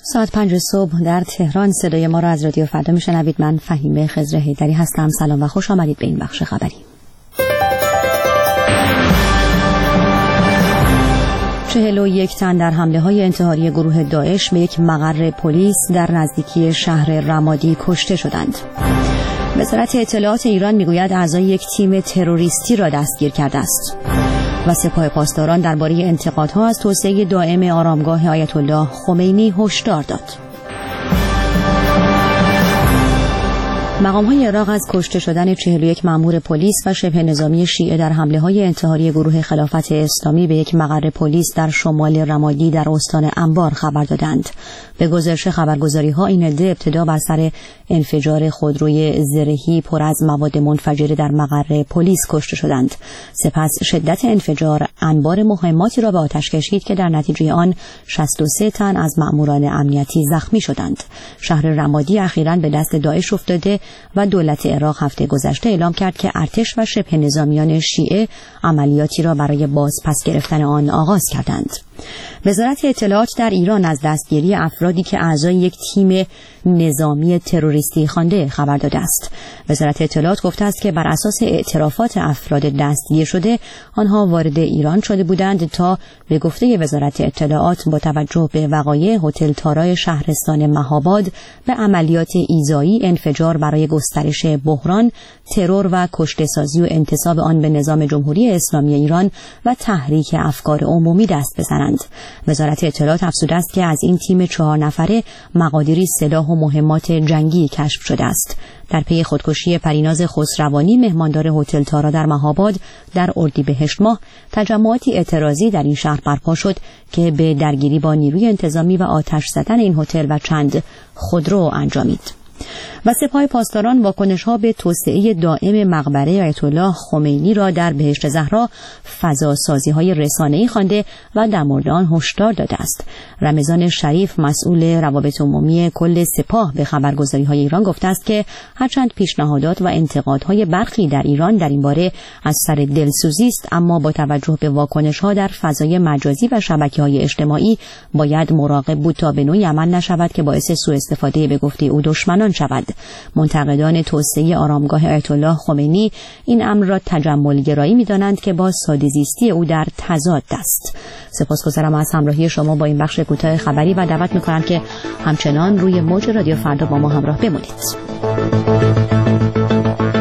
ساعت 5 صبح در تهران صدای ما را از رادیو فردا میشنوید. من فهیمه خضر حیدری هستم. سلام و خوش آمدید به این بخش خبری. 41 تن در حمله‌های انتحاری گروه داعش به یک مقر پلیس در نزدیکی شهر رمادی کشته شدند. وزارت اطلاعات ایران میگوید اعضای یک تیم تروریستی را دستگیر کرده است. و سپاه پاسداران درباره انتقادها از توسعه دائم آرامگاه آیت الله خمینی هشدار داد. مقام‌های عراق از کشته شدن 41 مأمور پلیس و شبه نظامی شیعه در حمله‌های انتحاری گروه خلافت اسلامی به یک مقر پلیس در شمال رمادی در استان انبار خبر دادند. به گزارش خبرگزاری‌ها این عده ابتدا بر سر انفجار خودروی زرهی پر از مواد منفجره در مقر پلیس کشته شدند. سپس شدت انفجار انبار مهماتی را به آتش کشید که در نتیجه آن 63 تن از مأموران امنیتی زخمی شدند. شهر رمادی اخیراً به دست داعش افتاده و دولت عراق هفته گذشته اعلام کرد که ارتش و شبه نظامیان شیعه عملیاتی را برای بازپس گرفتن آن آغاز کردند. وزارت اطلاعات در ایران از دستگیری افرادی که اعضای یک تیم نظامی تروریستی خوانده خبر داده است. وزارت اطلاعات گفته است که بر اساس اعترافات افراد دستگیر شده آنها وارد ایران شده بودند تا به گفته وزارت اطلاعات با توجه به وقایع هتل تارای شهرستان مهاباد به عملیات ایذایی، انفجار برای گسترش بحران، ترور و کشته‌سازی و انتساب آن به نظام جمهوری اسلامی ایران و تحریک افکار عمومی دست بزنند. وزارت اطلاعات افزوده است که از این تیم 4 نفره مقادیری سلاح و مهمات جنگی کشف شده است. در پی خودکشی پریناز خسروانی مهماندار هتل تارا در مهاباد در اردیبهشت ماه تجمعاتی اعتراضی در این شهر برپا شد که به درگیری با نیروی انتظامی و آتش زدن این هتل و چند خودرو انجامید. و سپاه پاسداران واکنش‌ها به توسعه دائم مقبره آیت الله خمینی را در بهشت زهرا فضاسازی‌های رسانه‌ای خوانده و در مورد آن هشدار داده است. رمضان شریف مسئول روابط عمومی کل سپاه به خبرگزاری‌های ایران گفته است که هرچند پیشنهادات و انتقادهای برخی در ایران در این باره از سر دلسوزی است، اما با توجه به واکنش‌ها در فضای مجازی و شبکه‌های اجتماعی باید مراقب بود تا به نوعی عمل نشود که باعث سوء استفاده به گفته او دشمنان شود. منتقدان توسعه آرامگاه آیت الله خمینی این امر را تجمل گرایی می‌دانند که با ساده‌زیستی او در تضاد است. سپاسگزارم از همراهی شما با این بخش کوتاه خبری و دعوت می‌کنم که همچنان روی موج رادیو فردا با ما همراه بمانید.